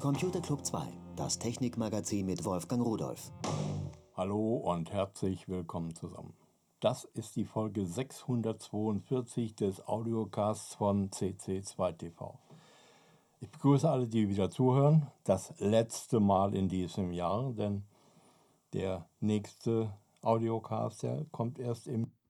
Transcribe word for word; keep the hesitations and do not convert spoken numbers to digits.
Computer Club zwei, das Technikmagazin mit Wolfgang Rudolph. Hallo und herzlich willkommen zusammen. Das ist die Folge sechshundertzweiundvierzig des Audiocasts von C C zwei T V. Ich begrüße alle, die wieder zuhören. Das letzte Mal in diesem Jahr, denn der nächste Audiocast, der kommt erst im